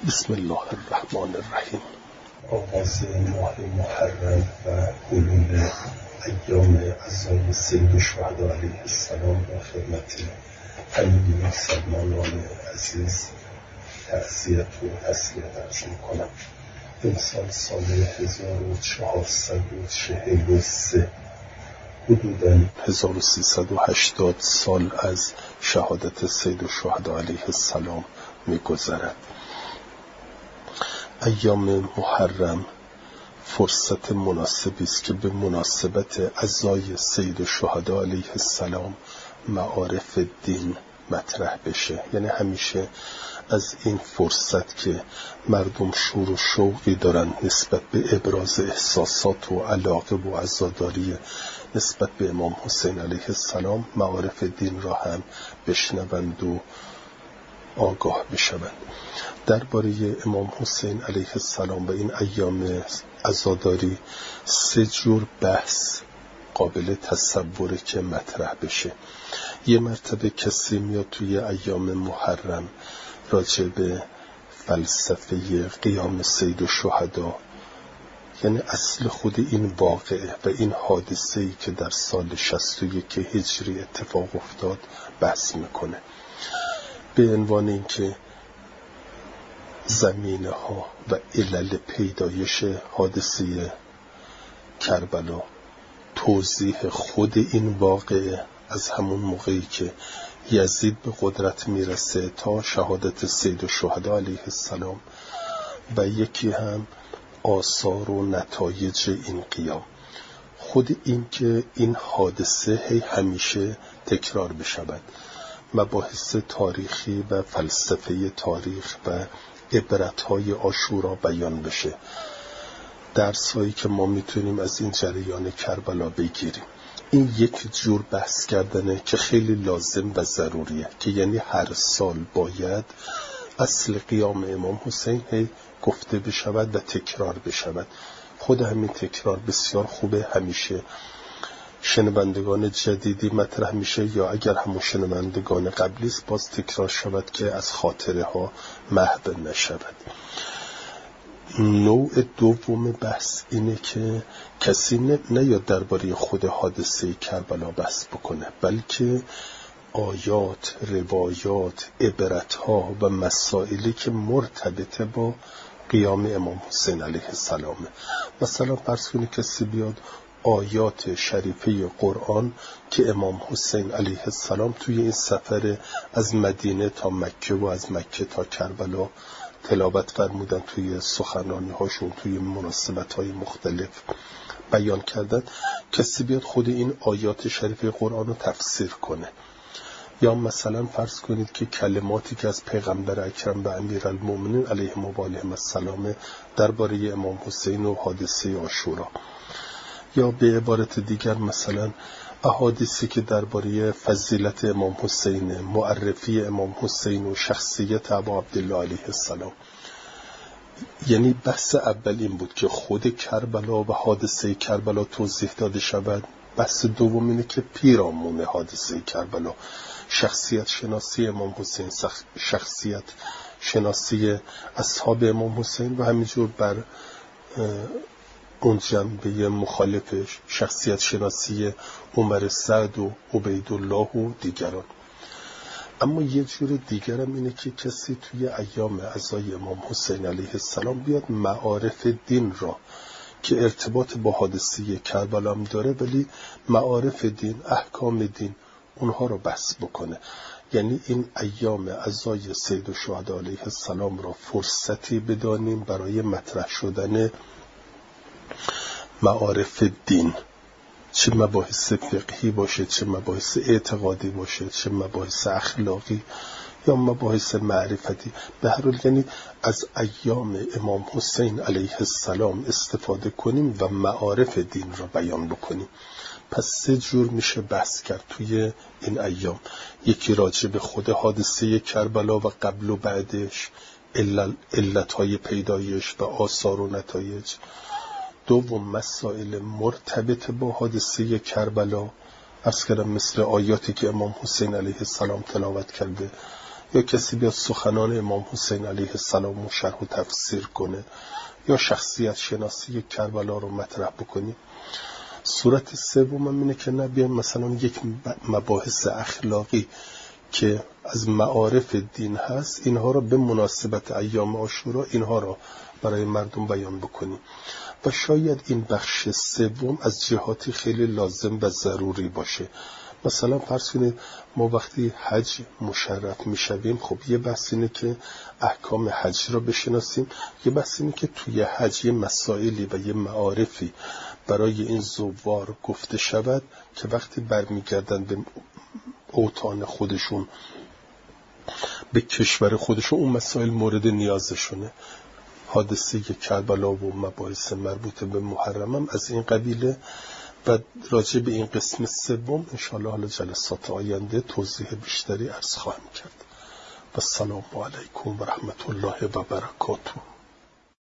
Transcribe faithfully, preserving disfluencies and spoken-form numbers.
بسم الله الرحمن الرحیم. آغاز ماه محرم و حلول ایام عزای سید الشهدا علیه السلام در خدمت همه مسلمانان عزیز تعزیت و تسلیت عرض می‌کنم. امسال سال هزار و چهارصد و چهل و سه، حدوداً هزار و سیصد و هشتاد سال از شهادت سید الشهدا علیه السلام می‌گذرد. ایام محرم فرصت مناسبی است که به مناسبت عزای سید الشهدا علیه السلام معارف دین مطرح بشه. یعنی همیشه از این فرصت که مردم شور و شوقی دارن نسبت به ابراز احساسات و علاقه و عزاداری نسبت به امام حسین علیه السلام، معارف دین را هم بشنوند و آگاه بشوند. درباره امام حسین علیه السلام و این ایام عزاداری سه جور بحث قابل تصوره که مطرح بشه. یه مرتبه کسی میاد توی ایام محرم راجع به فلسفه قیام سید الشهدا، یعنی اصل خود این واقعه و این حادثه‌ای که در سال شصت و یک هجری اتفاق افتاد بحث میکنه، به عنوان اینکه زمینه ها و علل پیدایش حادثه کربلا، توضیح خود این واقعه از همون موقعی که یزید به قدرت میرسه تا شهادت سید الشهدا علیه السلام، و یکی هم آثار و نتایج این قیام. خود این که این حادثه هی همیشه تکرار بشود، مباحث تاریخی و فلسفه تاریخ و عبرت‌های عاشورا بیان بشه، درس‌هایی که ما میتونیم از این جریان کربلا بگیریم. این یک جور بحث کردنه که خیلی لازم و ضروریه، که یعنی هر سال باید اصل قیام امام حسین هی گفته بشود و تکرار بشود. خود همین تکرار بسیار خوبه، همیشه شنوندگان جدیدی مطرح میشه، یا اگر همون شنوندگان قبلی است باز تکرار شود که از خاطره ها محو نشود. نوع دوم بحث اینه که کسی نیاد درباره خود حادثه کربلا بحث بکنه، بلکه آیات، روایات، عبرت‌ها و مسائلی که مرتبط با قیام امام حسین علیه السلام. مثلا فرض کنید کسی بیاد آیات شریفه قرآن که امام حسین علیه السلام توی این سفر از مدینه تا مکه و از مکه تا کربلا تلاوت فرمودن، توی سخنرانی هاشون توی مناسبت های مختلف بیان کردن، کسی بیاد خود این آیات شریفه قرآن رو تفسیر کنه. یا مثلا فرض کنید که کلماتی که از پیغمبر اکرم و امیرالمومنین علیهم و آلهم السلام درباره امام حسین و حادثه عاشورا، یا به عبارت دیگر مثلا احادیثی که درباره فضیلت امام حسین، معرفی امام حسین و شخصیت ابا عبدالله علیه السلام. یعنی بحث اول این بود که خود کربلا و حادثه کربلا توضیح داده شود. بحث دوم اینه که پیرامون حادثه کربلا، شخصیت شناسی امام حسین، شخصیت شناسی اصحاب امام حسین و همینجور بر اون جنبه مخالفش شخصیت شناسی عمر سعد و عبیدالله و دیگران. اما یه جور دیگرم اینه که کسی توی ایام عزای امام حسین علیه السلام بیاد معارف دین را که ارتباط با حادثه کربلا هم داره، ولی معارف دین، احکام دین، اونها رو بحث بکنه. یعنی این ایام عزای سید الشهدا علیه السلام را فرصتی بدانیم برای مطرح شدن معارف دین، چه مباحث فقهی باشه، چه مباحث اعتقادی باشه، چه مباحث اخلاقی یا مباحث معرفتی. به هر حال یعنی از ایام امام حسین علیه السلام استفاده کنیم و معارف دین را بیان بکنیم. پس سه جور میشه بحث کرد توی این ایام. یکی راجع به خود حادثه کربلا و قبل و بعدش، علتهای پیدایش و آثار و نتایج. دوم مسائل مرتبط با حادثه کربلا، عرض کردم مثل آیاتی که امام حسین علیه السلام تلاوت کرده، یا کسی بیاد سخنان امام حسین علیه السلام رو شرح و تفسیر کنه یا شخصیت شناسی کربلا رو مطرح بکنیم. صورت سوم اینه که نبیایم مثلا یک مباحث اخلاقی که از معارف دین هست اینها را به مناسبت ایام عاشورا اینها را برای مردم بیان بکنیم و شاید این بخش سوم از جهاتی خیلی لازم و ضروری باشه. مثلا فرض کنید ما وقتی حج مشرف میشویم، خب یه بحث اینه که احکام حج را بشناسیم، یه بحث اینه که توی حج یه مسائلی و یه معارفی برای این زوار گفته شود که وقتی برمیگردن به اوطان خودشون، به کشور خودشون، اون مسائل مورد نیازشونه. حادثه کربلا و مباحث مربوط به محرم هم از این قبیله و راجع به این قسم سوم انشاءالله حالا جلسات آینده توضیح بیشتری عرض خواهم کرد. و السلام علیکم و رحمت الله و برکاته.